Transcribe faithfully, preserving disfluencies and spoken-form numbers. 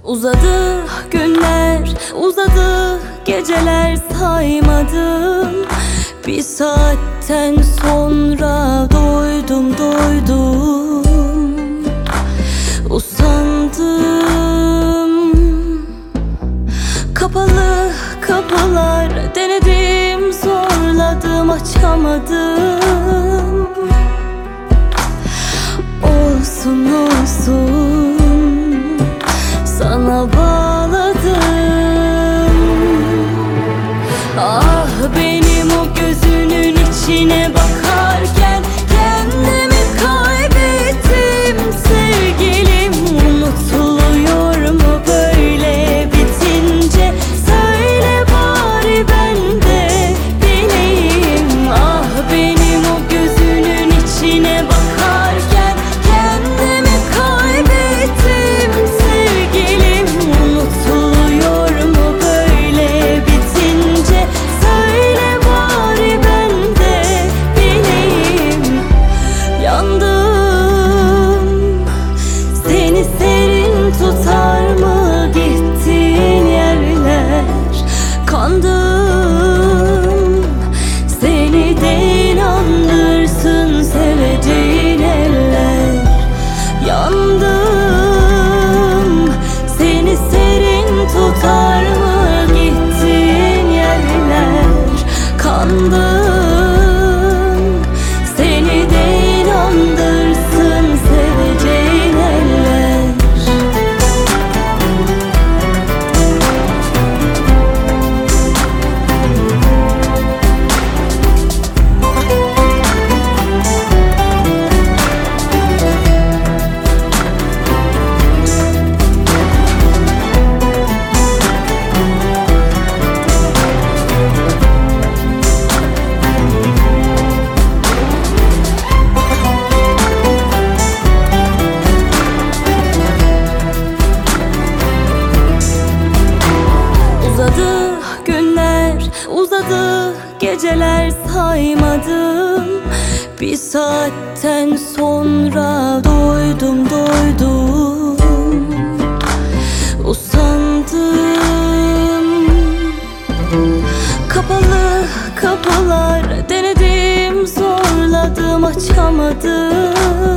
Uzadı günler, uzadı geceler saymadım. Bir saatten sonra doydum doydum. Usandım. Kapalı kapılar denedim, zorladım, açamadım. Olsun olsun, sana bağladım. Ah benim o gözünün içine bakarken kendimi kaybettim sevgilim. Unutuluyor mu böyle bitince? Söyle bari ben de bileyim. Ah benim o gözünün içine bakarken kendimi kaybettim sevgilim. Unutuluyor mu böyle bitince? Söyle bari ben de bileyim. Yandım, seni serin tutar mı gittiğin yerler? Kandım, seni de inandırsın seveceğin eller. Yandım, seni serin tutar mı gittiğin yerler? Kandım, seni de inandırsın seveceğin eller. Uzadı günler, uzadı geceler saymadım. Bir saatten sonra doydum doydum. Usandım. Kapalı kapılar denedim, zorladım, açamadım.